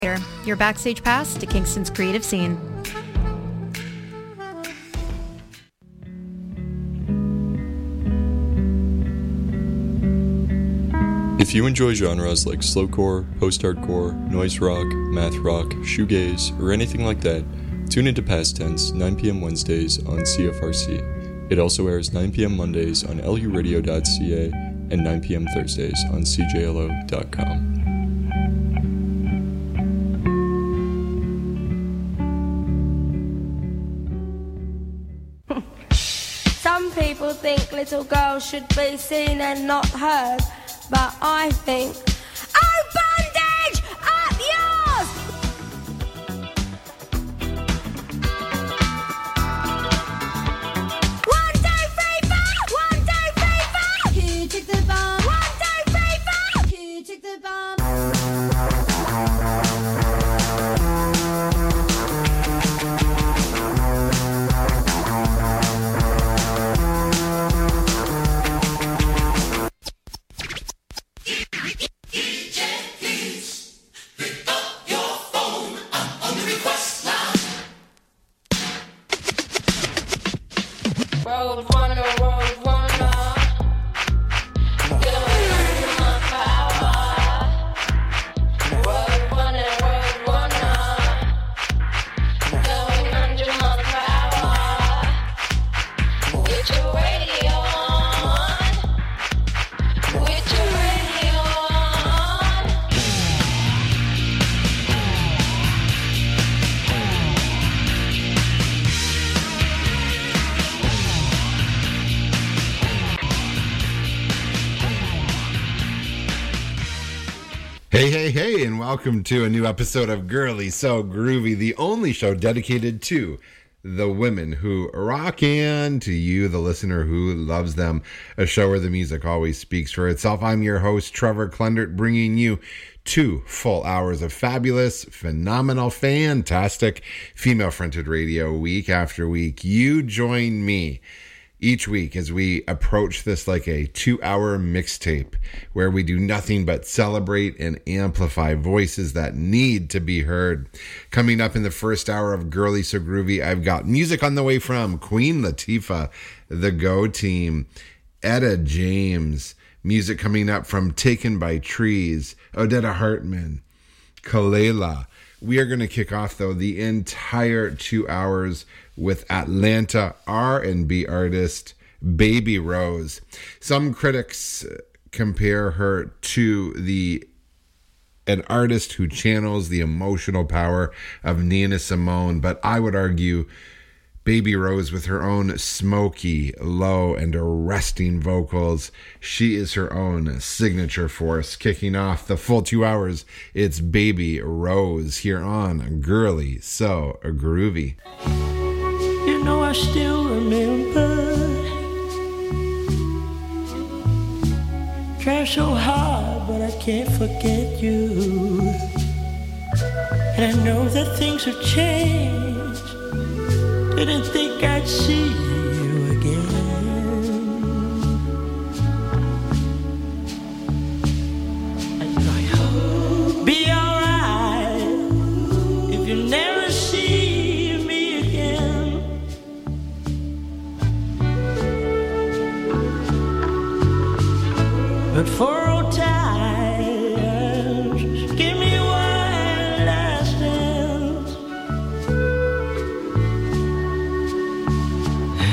Your backstage pass to Kingston's creative scene. If you enjoy genres like slowcore, post-hardcore, noise rock, math rock, shoegaze, or anything like that, tune into Past Tense 9 p.m. Wednesdays on CFRC. It also airs 9 p.m. Mondays on luradio.ca and 9 p.m. Thursdays on cjlo.com. Some people think little girls should be seen and not heard, but I think, oh, bondage, up yours! One, two, three, four! One, two, three, four! Here, take the bomb. One, two, three, four! Here, take the bomb. Hey, and welcome to a new episode of Girly So Groovy, the only show dedicated to the women who rock and to you, the listener who loves them, a show where the music always speaks for itself. I'm your host, Trevor Klendert, bringing you 2 full hours of fabulous, phenomenal, fantastic female-fronted radio week after week. You join me each week as we approach this like a 2-hour mixtape where we do nothing but celebrate and amplify voices that need to be heard. Coming up in the first hour of Girly So Groovy, I've got music on the way from Queen Latifah, The Go Team, Etta James, music coming up from Taken by Trees, Odetta Hartman, Kalela. We are going to kick off, though, the entire 2 hours with Atlanta R&B artist Baby Rose. Some critics compare her to an artist who channels the emotional power of Nina Simone, but I would argue Baby Rose, with her own smoky, low, and arresting vocals, she is her own signature force. Kicking off the full 2 hours, it's Baby Rose here on Girly So Groovy. You know I still remember. Try so hard, but I can't forget you. And I know that things have changed. Didn't think I'd see you again. Be alright if you never see me again. But for old times, give me one last dance.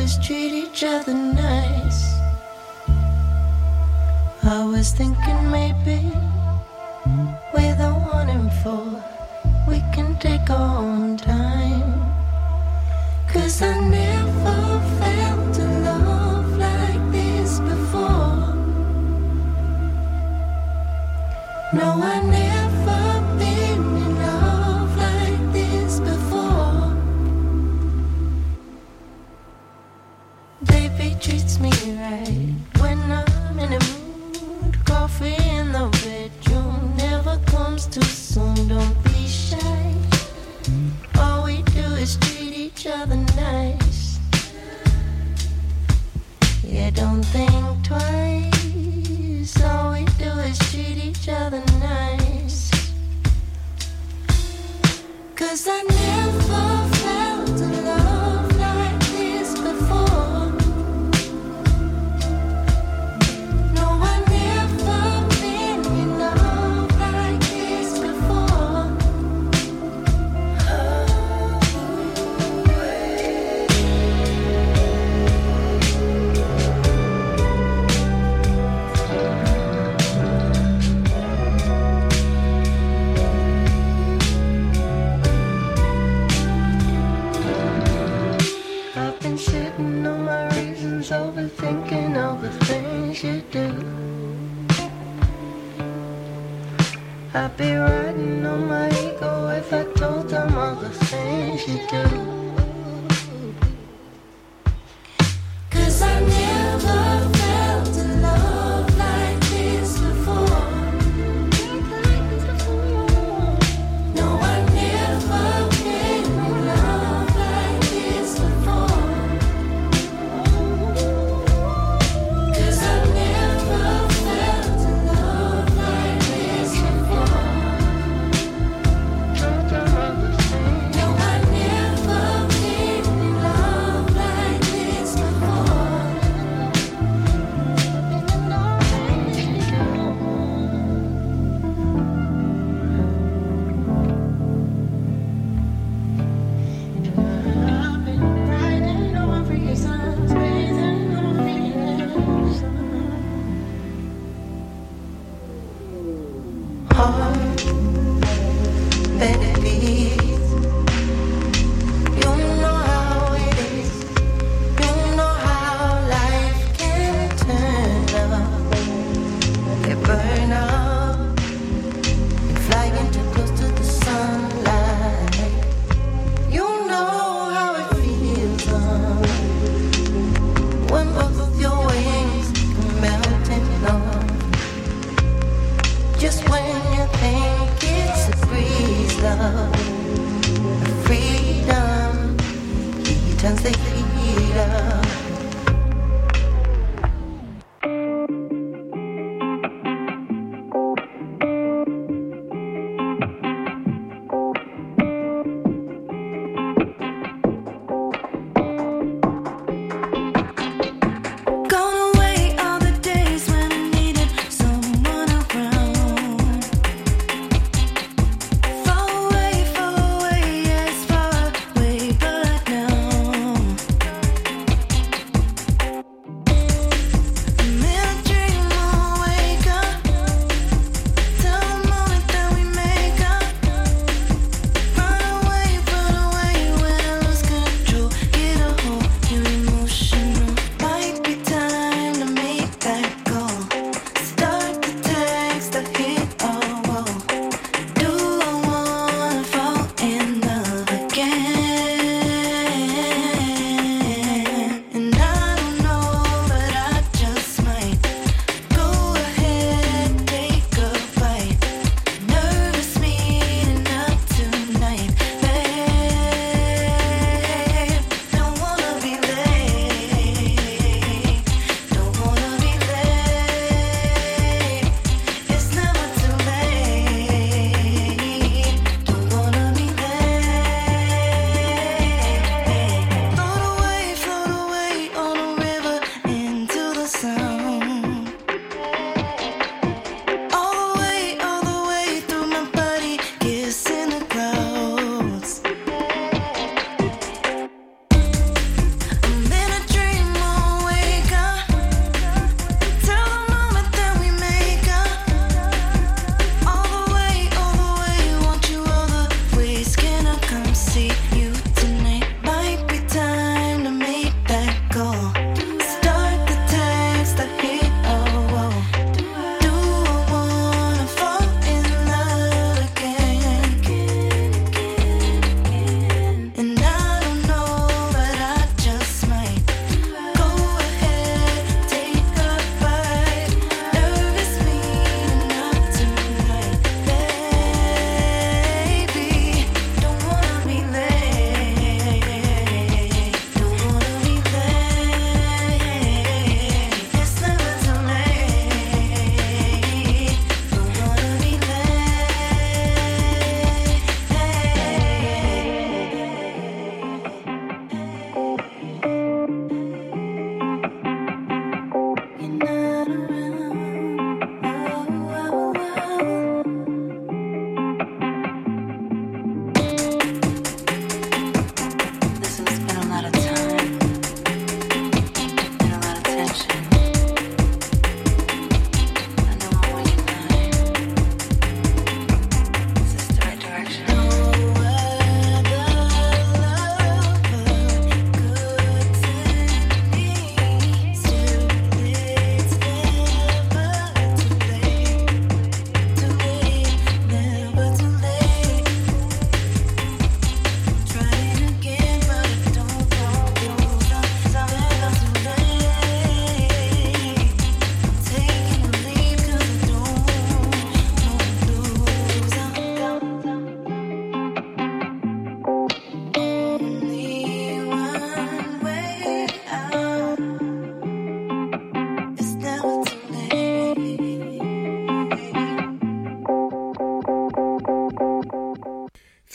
is treat each other nice. I was thinking maybe with a 1 and 4 we can take our own time. 'Cause I never felt a love like this before. No, I never been in love like this before. Baby treats me right when I'm in a mood. Coffee in the bedroom never comes too soon. Don't be shy. All we do is treat each other nice. Yeah, don't think twice. All we do is treat each other nice. 'Cause I never felt a love like this before. No, I never been in love like this before. I've been sitting on my reasons, overthinking all the things you do. I'd be riding on my ego if I told them all the things you do. 'Cause I never felt a love like this before. No, I never been in love like this before. 'Cause I never felt a love like this before. No, I never been in love like this before. I've been writing on reasons, breathing on feelings. Heart, better beat. You know how it is. You know how life can turn up. They burn up. You're flying too close to the sunlight. You know how it feels when both of your wings come melting off. Just when you think it's a breeze, love, freedom, he turns the heat up. Gone away all the days when I needed someone around. Far away, yes, far away, but now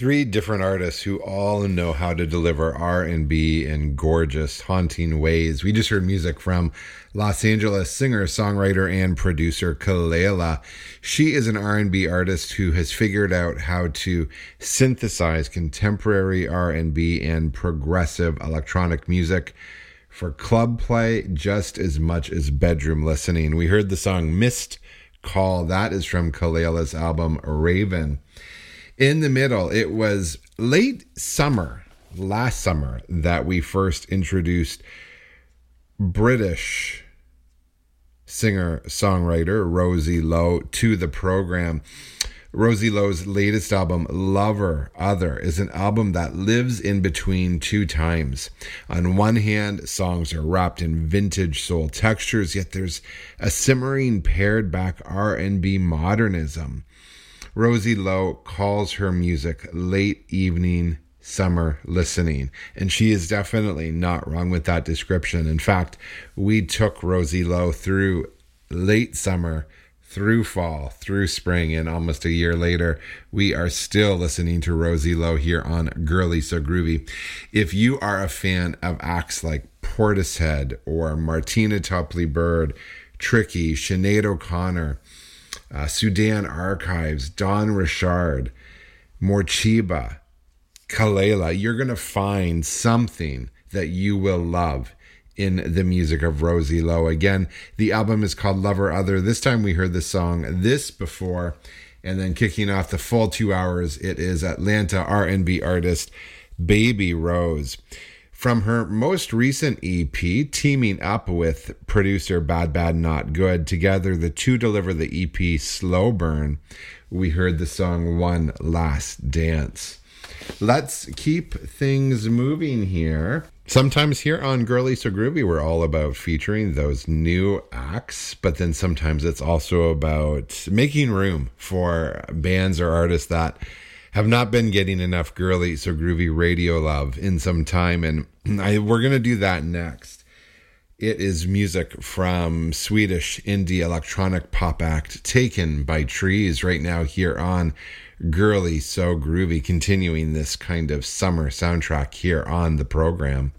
Three different artists who all know how to deliver R&B in gorgeous, haunting ways. We just heard music from Los Angeles singer, songwriter, and producer Kelela. She is an R&B artist who has figured out how to synthesize contemporary R&B and progressive electronic music for club play just as much as bedroom listening. We heard the song Missed Call. That is from Kelela's album Raven. In the middle, it was late summer, last summer, that we first introduced British singer-songwriter Rosie Lowe to the program. Rosie Lowe's latest album, Lover Other, is an album that lives in between two times. On one hand, songs are wrapped in vintage soul textures, yet there's a simmering pared-back R&B modernism. Rosie Lowe calls her music late evening summer listening, and she is definitely not wrong with that description. In fact, we took Rosie Lowe through late summer, through fall, through spring, and almost a year later, we are still listening to Rosie Lowe here on Girly So Groovy. If you are a fan of acts like Portishead or Martina Topley-Bird, Tricky, Sinead O'Connor, Sudan Archives, Don Richard, Morcheeba, Kelela, you're going to find something that you will love in the music of Rosie Lowe. Again, the album is called Lover Other. This time we heard the song This Before, and then kicking off the full 2 hours, it is Atlanta R&B artist Baby Rose. From her most recent EP, teaming up with producer Bad Bad Not Good, together the two deliver the EP Slow Burn. We heard the song One Last Dance. Let's keep things moving here. Sometimes here on Girly So Groovy, we're all about featuring those new acts, but then sometimes it's also about making room for bands or artists that have not been getting enough Girly So Groovy radio love in some time, and we're going to do that next. It is music from Swedish indie electronic pop act Taken by Trees right now here on Girly So Groovy, continuing this kind of summer soundtrack here on the program.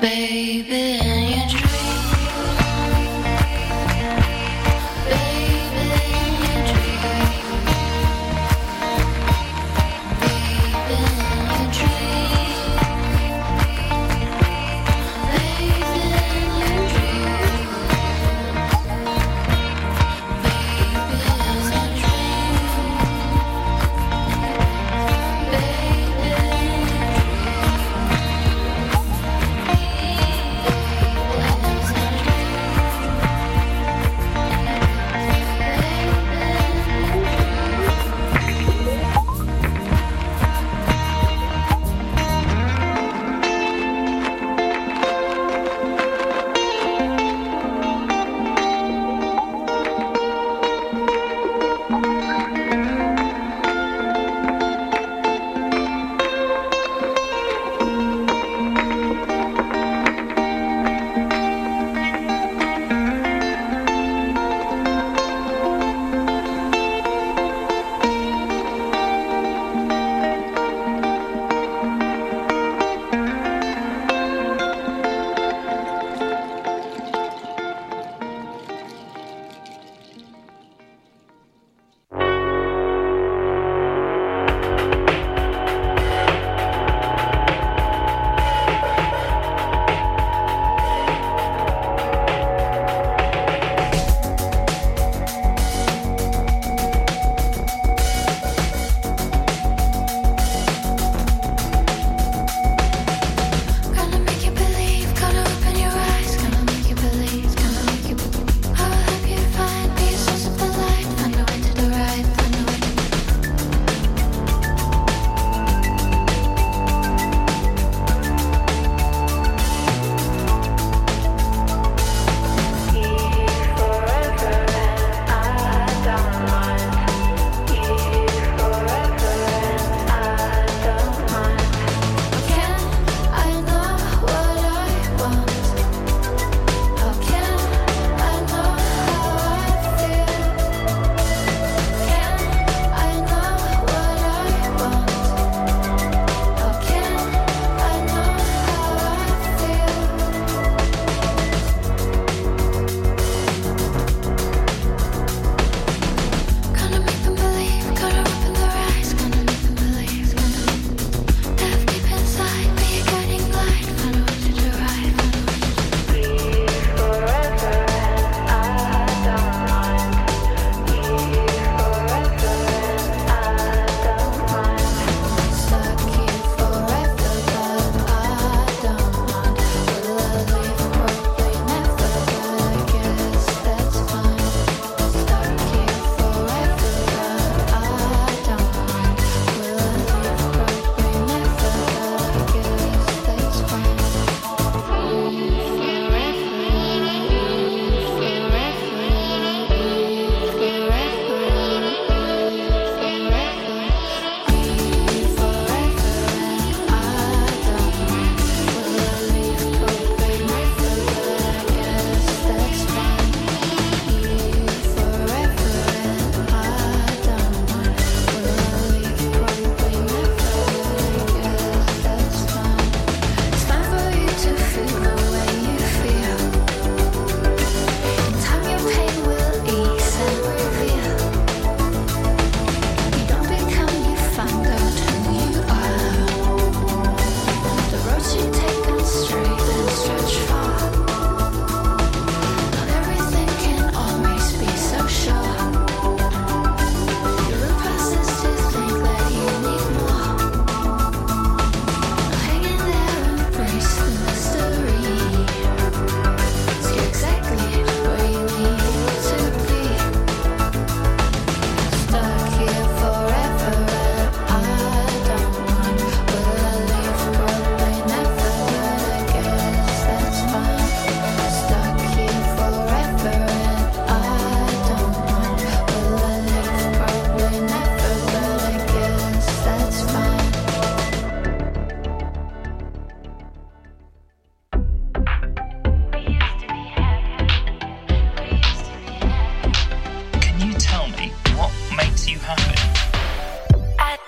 Baby, in your dreams.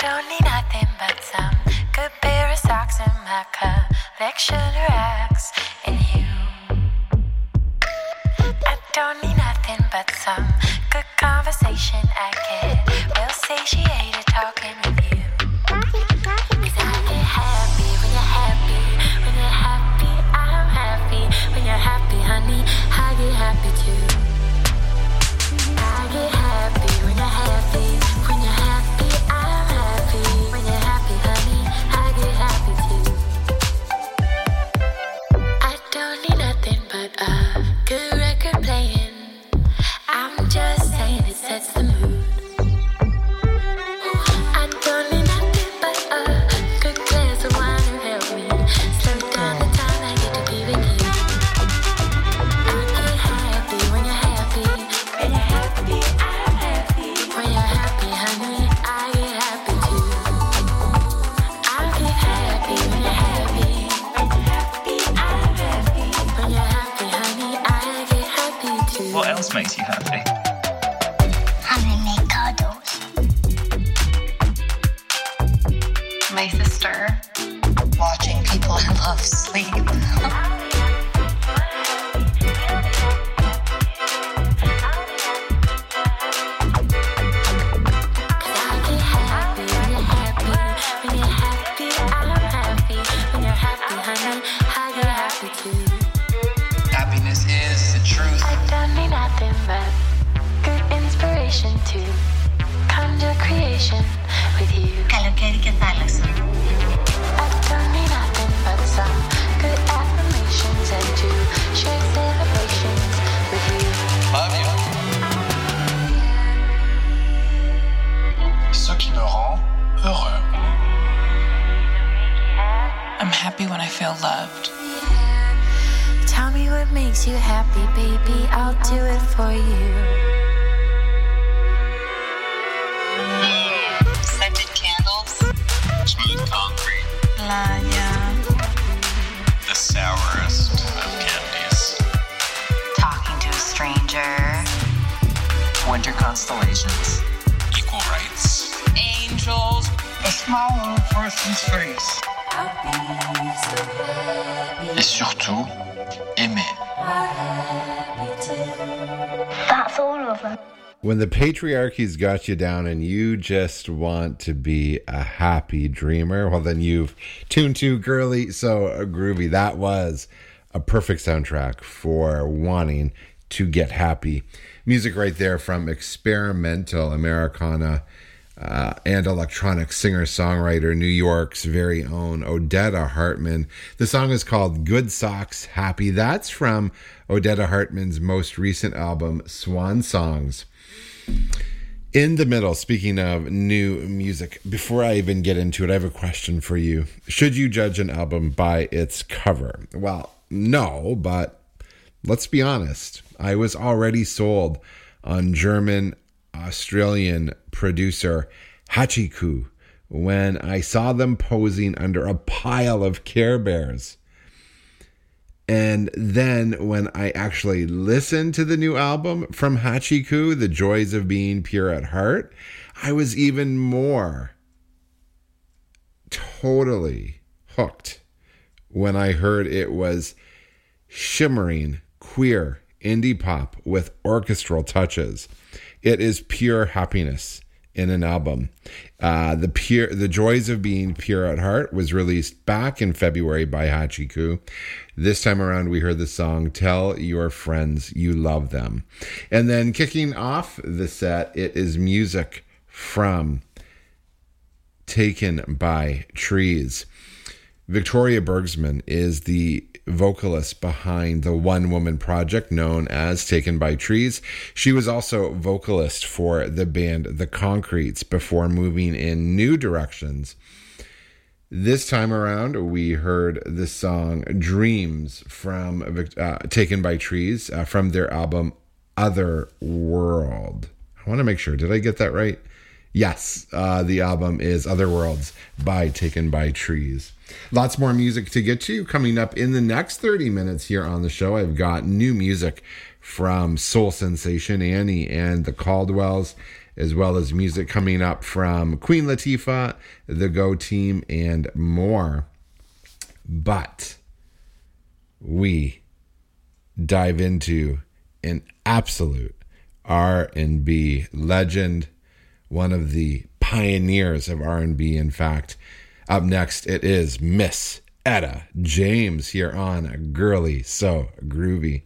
collection of racks. don't need nothing but some good conversation. I can will satiated talking with you. 'Cause I get happy when you're happy. When you're happy, I'm happy. When you're happy, honey, I get happy too. I get happy when you're happy. When you're happy, I'm happy. When you're happy, honey, I get happy too. I don't need nothing but a good record playing. I'm just saying it sets the mood. I don't need nothing but a good glass of wine to help me slow down the time I get to be with you. I get happy when you're happy. When you're happy, I'm happy. When you're happy, honey, I get happy too. I get happy when you're happy. When you're happy, I'm happy. When you're happy, honey, I get happy too. What else makes you happy? Honey, make cuddles. My sister, watching people I love sleep. I get happy when you're happy. When you're happy, I'm happy. When you're happy, honey, I get happy too. Happiness is the truth. I don't need nothing but good inspiration to conjure creation with you. Καλοκαίρι και θάλασσα. I don't need nothing but some good affirmations and to share celebrations with you. Love you. Ce qui me rend heureux. I'm happy when I feel loved. Tell me what makes you happy, baby. I'll do it for you. Scented candles. Smooth concrete. Playa. The sourest of candies. Talking to a stranger. Winter constellations. Equal rights. Angels. A smile on a person's face. Et surtout, aimer. That's all of them. When the patriarchy's got you down and you just want to be a happy dreamer, well, then you've tuned to Girly So Groovy. That was a perfect soundtrack for wanting to get happy. Music right there from experimental Americana and electronic singer-songwriter, New York's very own Odetta Hartman. The song is called Good Socks Happy. That's from Odetta Hartman's most recent album, Swan Songs. In the middle, speaking of new music, before I even get into it, I have a question for you. Should you judge an album by its cover? Well, no, but let's be honest. I was already sold on German-Australian producer Hachiku when I saw them posing under a pile of Care Bears. And then when I actually listened to the new album from Hachiku, The Joys of Being Pure at Heart, I was even more totally hooked when I heard it was shimmering, queer, indie pop with orchestral touches. It is pure happiness in an album. The Joys of Being Pure at Heart was released back in February by Hachiku. This time around, we heard the song Tell Your Friends You Love Them. And then kicking off the set, it is music from Taken by Trees. Victoria Bergsman is the vocalist behind the one-woman project known as Taken by Trees. She was also vocalist for the band The Concretes before moving in new directions. This time around, we heard the song Dreams from Taken by Trees from their album Other World. I want to make sure, did I get that right? Yes, the album is Other Worlds by Taken by Trees. Lots more music to get to coming up in the next 30 minutes here on the show. I've got new music from soul sensation Annie and the Caldwells, as well as music coming up from Queen Latifah, the Go Team, and more. But we dive into an absolute R&B legend, one of the pioneers of R&B, in fact. Up next, it is Miss Etta James here on Girly So Groovy.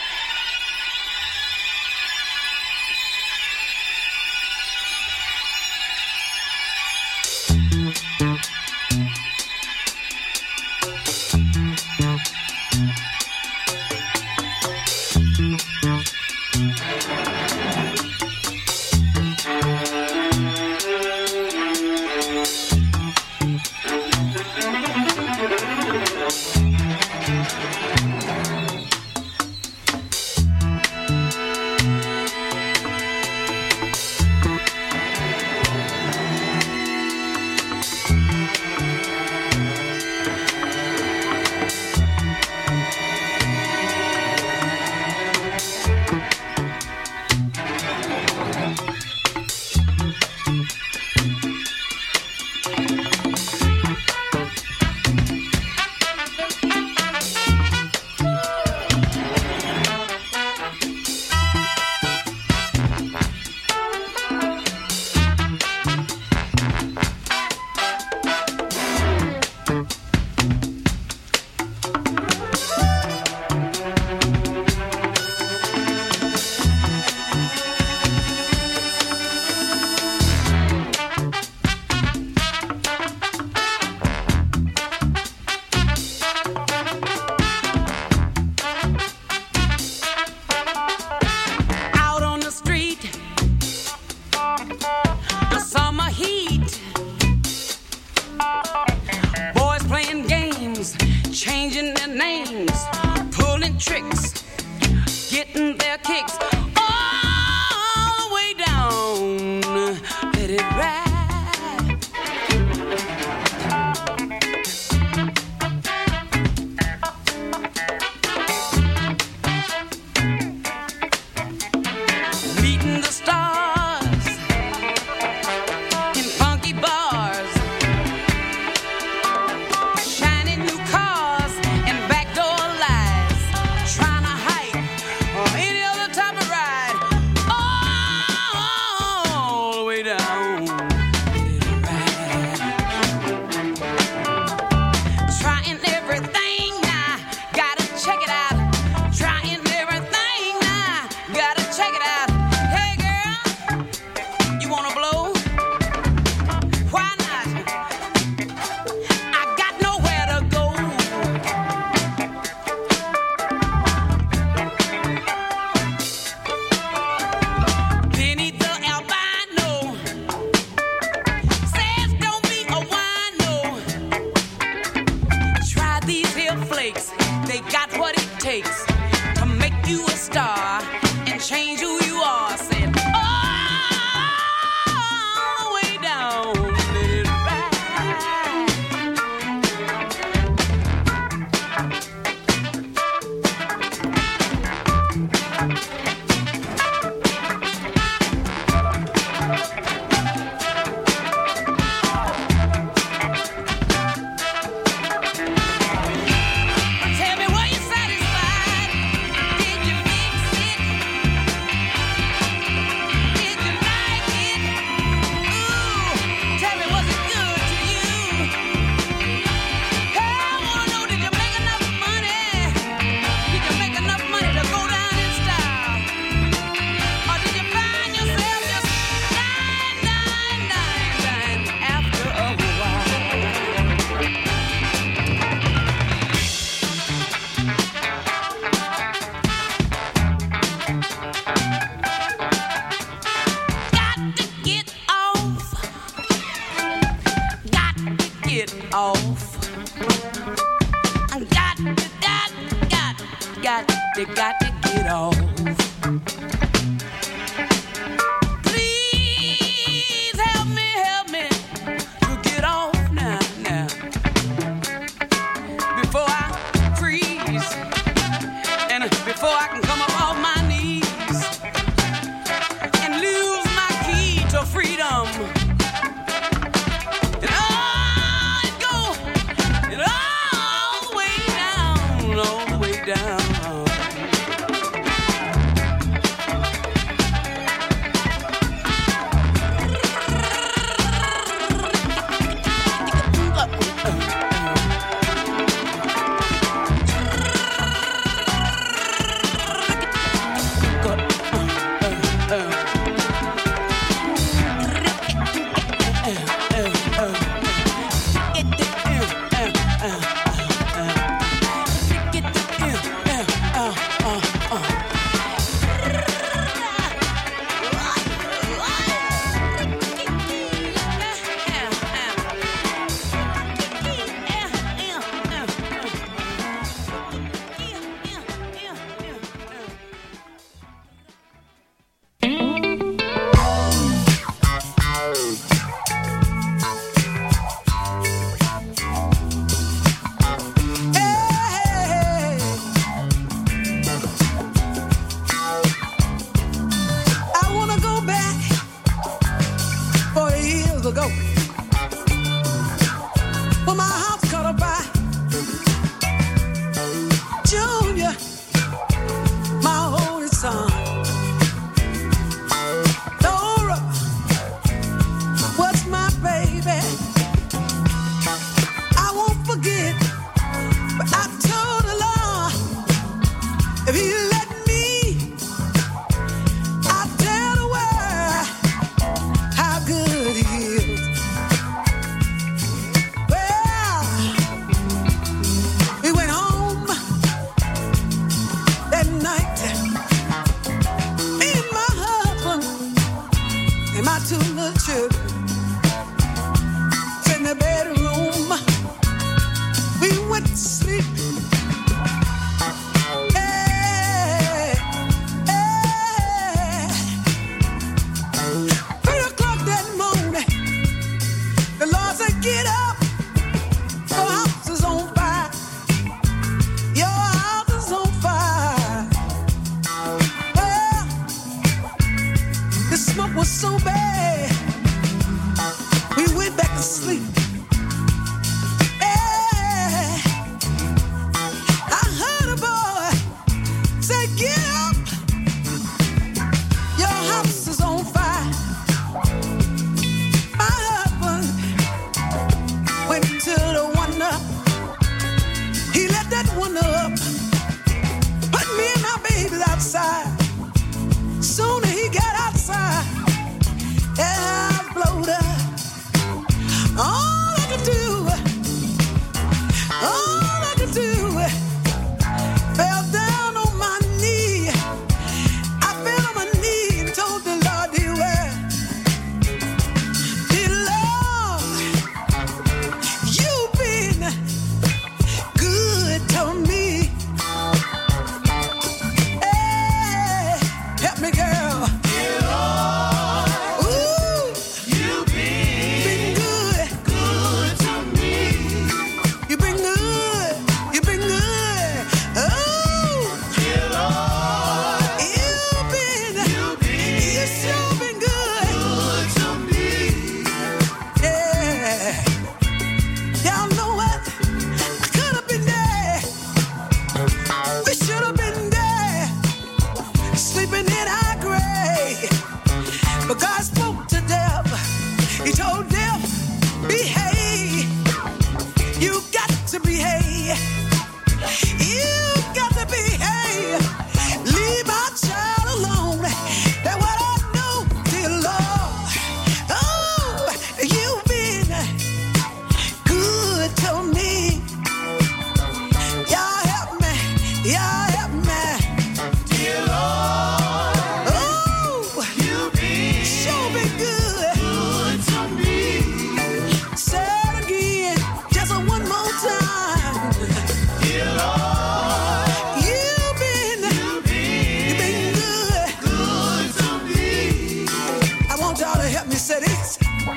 Got to get off. Please help me to get off now, before I freeze and before I can come up off my knees and lose my key to freedom. And all the way down, all the way down. I told the Lord, if He let me, I'll tell the world how good He is. Well, we went home that night, me and my husband and my two little children. In the bedroom, we went to sleep. Hey, hey. 3 o'clock that morning, the Lord said, "Get up, your house is on fire. Your house is on fire." Well, the smoke was so bad, we went back to sleep. Yeah. I heard a boy say, "Get up, your house is on fire." My husband went to the window. He let that window up, put me and my babies outside. Soon as he got outside, yeah, I blowed up. All I could do, fell down on my knee. I fell on my knee and told the Lord, "Dear Lord, you've been good to me. Hey, help me, girl. Dear Lord, ooh, you've been good to me. You've been good. You've been good. Oh, dear Lord, you've sure been good to me. Yeah, y'all know what? I could have been there. We should have been there, sleeping in our grave. But God spoke to death. He told death, "Behave. You got to behave. You got to behave. Leave my child alone." That's what I know, dear Lord. Oh, you've been good to me. Y'all help me. Y'all help me. Dear Lord. Oh, you've been sure been good to me. Say it again, just one more time. Dear Lord, you've been good to me. I want y'all to help me say this.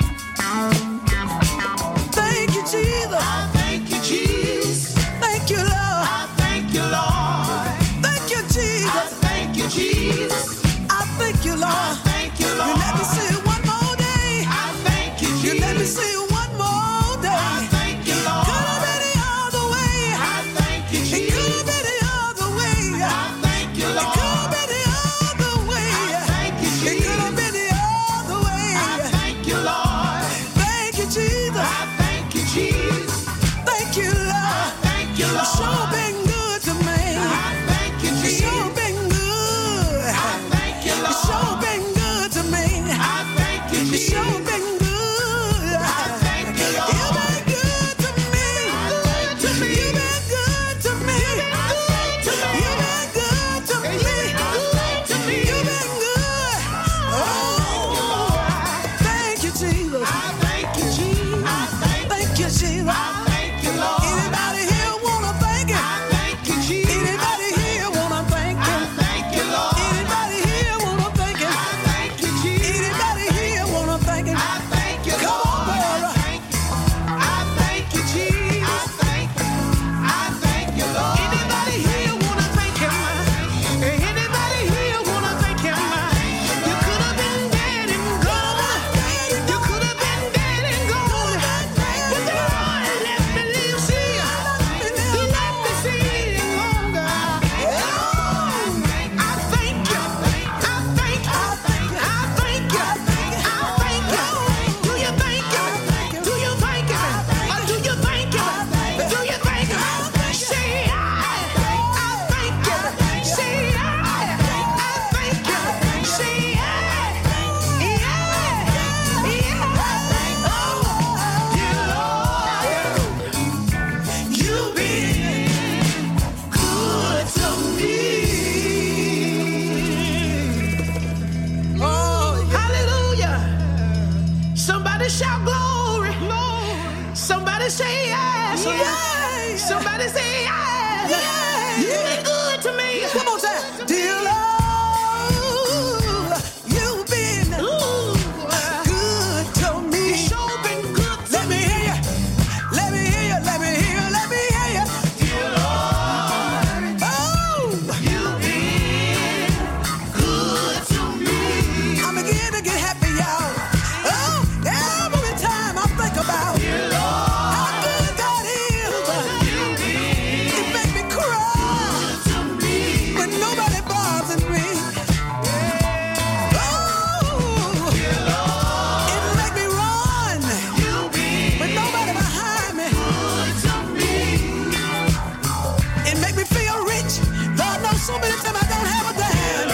Thank you, Jesus. Thank you, Jesus. Thank you, Lord. Thank you, Lord. Thank you, Jesus. Thank you, Jesus. I thank you, Lord. Thank you, Lord. You let me see it one more day. I thank you, Jesus. You let me see it one more day. I thank you, Lord. Could have been the other way. I thank you, Jesus. It could have been the other way. I thank you, Lord. It could have been the other way. I thank you, Jesus. It could have been the other way. I thank you, Lord. Thank you, Jesus. I thank you, Jesus. Thank you, Lord. Thank you, Lord. Sure been good to me. I thank you, Jesus. Sure been good. I thank you, Lord. Sure been good to me. I thank you, Jesus. Sure been good. I thank you, Lord. You've been good to me. To me. You've been good to me. You've been good to me. You've been good. Oh, thank you, Jesus. I thank you, Jesus. Thank you, Jesus. I thank you, Lord. Anybody here wanna thank Him? Everybody say, yeah, yeah, you've been good to me. One more time. Dear Lord, you've been good to me. You sure been good to me. Let me hear you. Let me hear you. Let me hear you. Let me hear you. Dear Lord, oh, you've been good to me. I'm beginning to get happy, y'all. Oh, every time I think about dear Lord, how good God is, it makes me cry when nobody bothers me. Oh, it makes me run when nobody behind me. It makes me feel rich. Lord knows so many times I don't have a dime.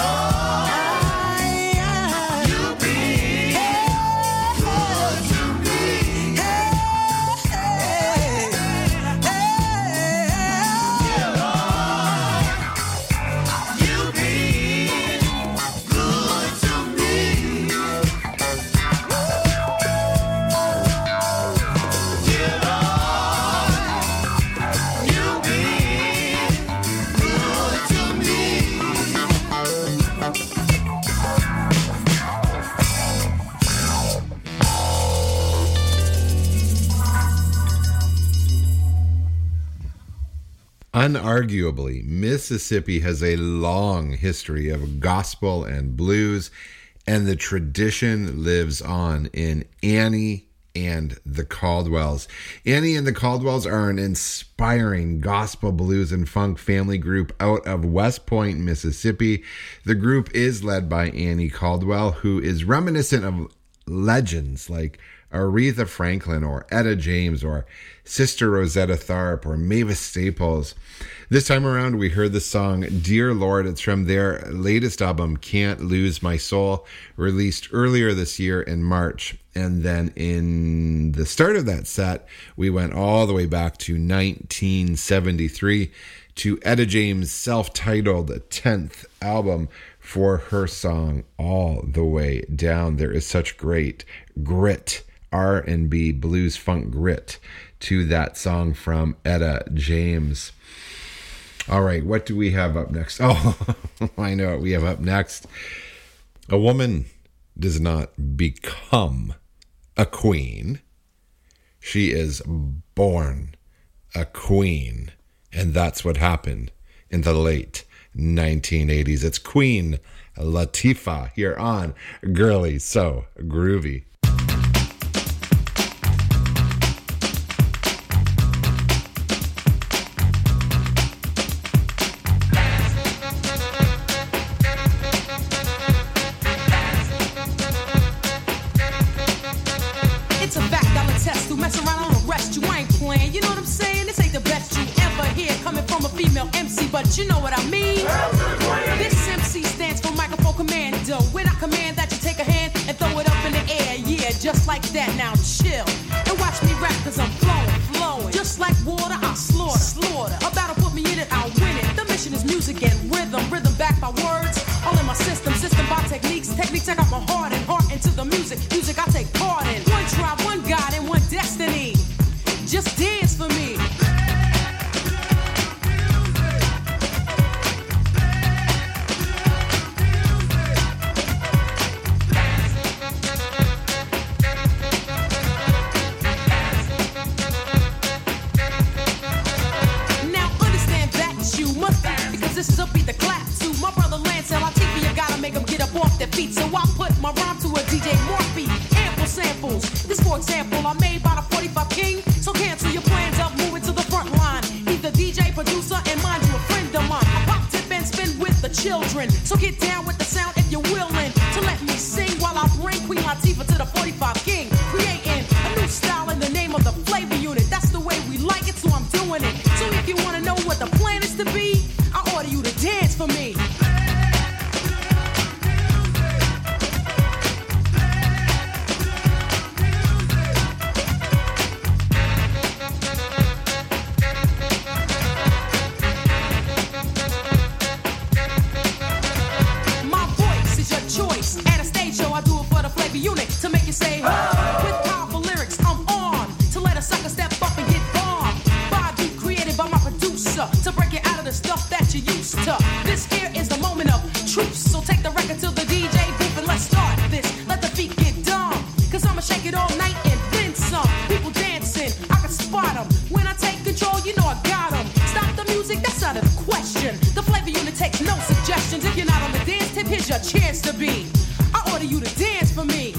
Unarguably, Mississippi has a long history of gospel and blues, and the tradition lives on in Annie and the Caldwells. Annie and the Caldwells are an inspiring gospel, blues, and funk family group out of West Point, Mississippi. The group is led by Annie Caldwell, who is reminiscent of legends like Aretha Franklin or Etta James or Sister Rosetta Tharpe or Mavis Staples. This time around, we heard the song Dear Lord. It's from their latest album, Can't Lose My Soul, released earlier this year in March. And then in the start of that set, we went all the way back to 1973 to Etta James' self-titled 10th album for her song All the Way Down. There is such great grit, R&B, blues, funk grit to that song from Etta James. All right, what do we have up next? Oh, I know what we have up next. A woman does not become a queen. She is born a queen. And that's what happened in the late 1980s. It's Queen Latifah here on Girly So Groovy. It's a fact, I'll attest to mess around, I'll arrest you. I ain't playing, you know what I'm saying? This ain't the best you ever hear coming from a female MC, but you know what I mean. This MC stands for microphone commando. When I command that you take a hand and throw it up in the air, yeah, just like that. Now chill and watch me rap, cause I'm flowing. Just like water, I'll slaughter. A battle put me in it, I'll win it. The mission is music and rhythm backed by words. All in my system by techniques I got my heart into the music I take part in. One tribe, one God, and one destiny. Just dance for me. Now understand that you must be, because this is a beat the clap to my brother Lance and Latifah. You gotta make them get up off their feet. So I put my rhyme to a DJ Morphe. Ample samples. This, for example, I made by the 45 King. So cancel your plans up, move it to the front line. He's the DJ, producer, and mind you, a friend of mine. I pop, tip, and spin with the children. So get down with the sound if you're willing to let me sing while I bring Queen Latifah to the 45 King. Creating a new style in the name of the flavor unit. That's the way we like it, so I'm doing it. So if you want to know what the plan is to be, I order you to dance for me. Unit to make you say, oh. With powerful lyrics, I'm on to let a sucker producer to break it out of the stuff that you used to. This here is the moment of truth. So take the record to the DJ booth and let's start this. Let the beat get dumb. Cause I'ma shake it all night and then some. People dancing, I can spot them. When I take control, you know I got them. Stop the music, that's out of the question. The flavor unit takes no suggestions. If you're not on the dance tip, here's your chance to be. I order you to dance for me.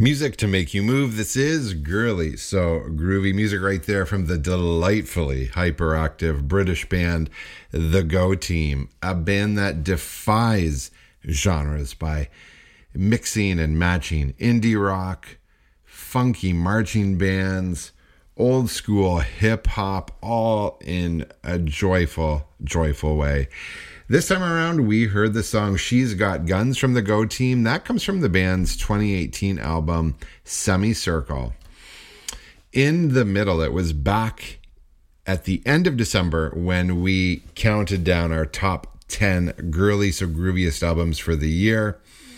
Music to make you move. This is Girly So Groovy. Music right there from the delightfully hyperactive British band The Go Team, a band that defies genres by mixing and matching indie rock, funky marching bands, old school hip hop, all in a joyful, joyful way. This time around, we heard the song She's Got Guns from the Go Team. That comes from the band's 2018 album, Semicircle. In the middle, it was back at the end of December when we counted down our top 10 Girly So Grooviest albums for the year.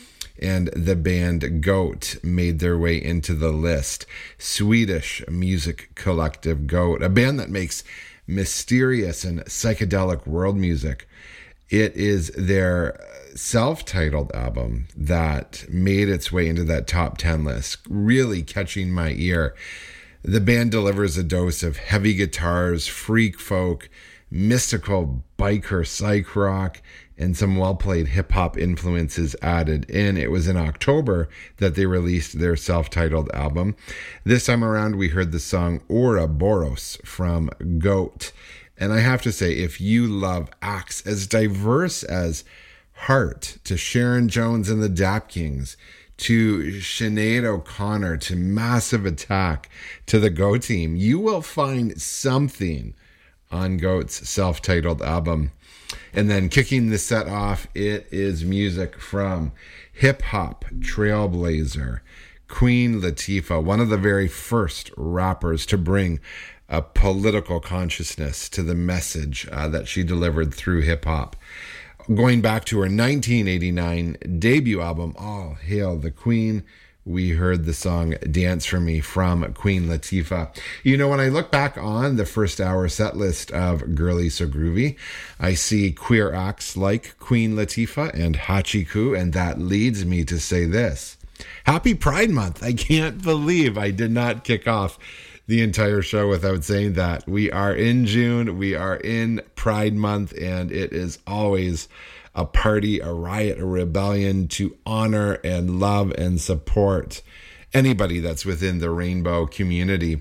And the band Goat made their way into the list. Swedish music collective Goat, a band that makes mysterious and psychedelic world music. It is their self-titled album that made its way into that top 10 list, really catching my ear. The band delivers a dose of heavy guitars, freak folk, mystical biker psych rock, and some well-played hip-hop influences added in. It was in October that they released their self-titled album. This time around, we heard the song Ouroboros from Goat. And I have to say, if you love acts as diverse as Heart, to Sharon Jones and the Dap Kings, to Sinead O'Connor, to Massive Attack, to the Go Team, you will find something on Goat's self-titled album. And then kicking the set off, it is music from hip-hop trailblazer Queen Latifah, one of the very first rappers to bring a political consciousness to the message that she delivered through hip-hop. Going back to her 1989 debut album, All Hail the Queen, we heard the song Dance For Me from Queen Latifah. You know, when I look back on the first hour set list of Girly So Groovy, I see queer acts like Queen Latifah and Hachiku, and that leads me to say this. Happy Pride Month! I can't believe I did not kick off the entire show without saying that. We are in June, we are in Pride Month, and it is always a party, a riot, a rebellion to honor and love and support anybody that's within the rainbow community.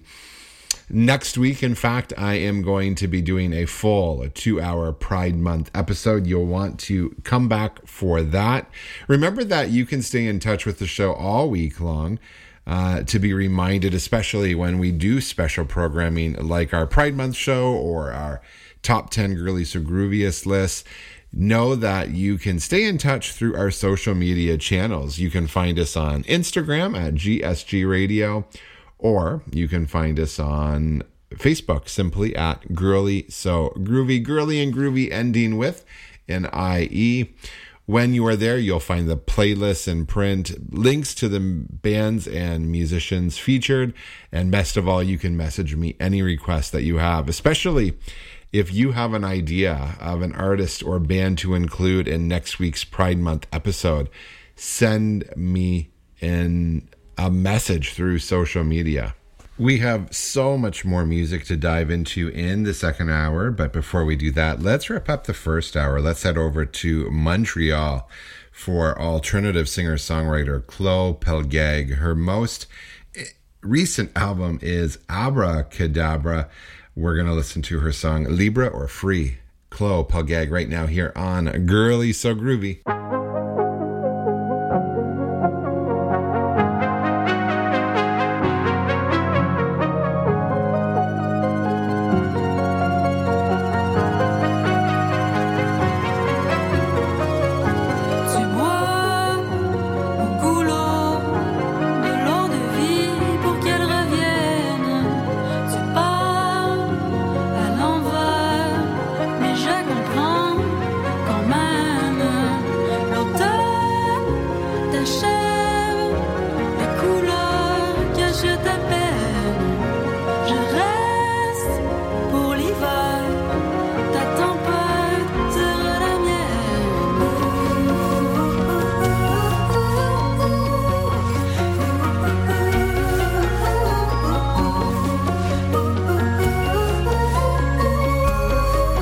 Next week, in fact, I am going to be doing a full 2-hour Pride Month episode. You'll want to come back for that. Remember that you can stay in touch with the show all week long. To be reminded, especially when we do special programming like our Pride Month show or our top 10 Girly So Grooviest lists, know that you can stay in touch through our social media channels. You can find us on Instagram at GSG Radio, or you can find us on Facebook simply at Girly So Groovy. Girly and Groovy ending with an IE. When you are there, you'll find the playlists in print, links to the bands and musicians featured, and best of all, you can message me any request that you have, especially if you have an idea of an artist or band to include in next week's Pride Month episode. Send me in a message through social media. We have so much more music to dive into in the second hour, but before we do that, let's wrap up the first hour. Let's head over to Montreal for alternative singer-songwriter Chloe Pelgag. Her most recent album is Abracadabra. We're going to listen to her song Libre or Free. Chloe Pelgag right now here on Girly So Groovy.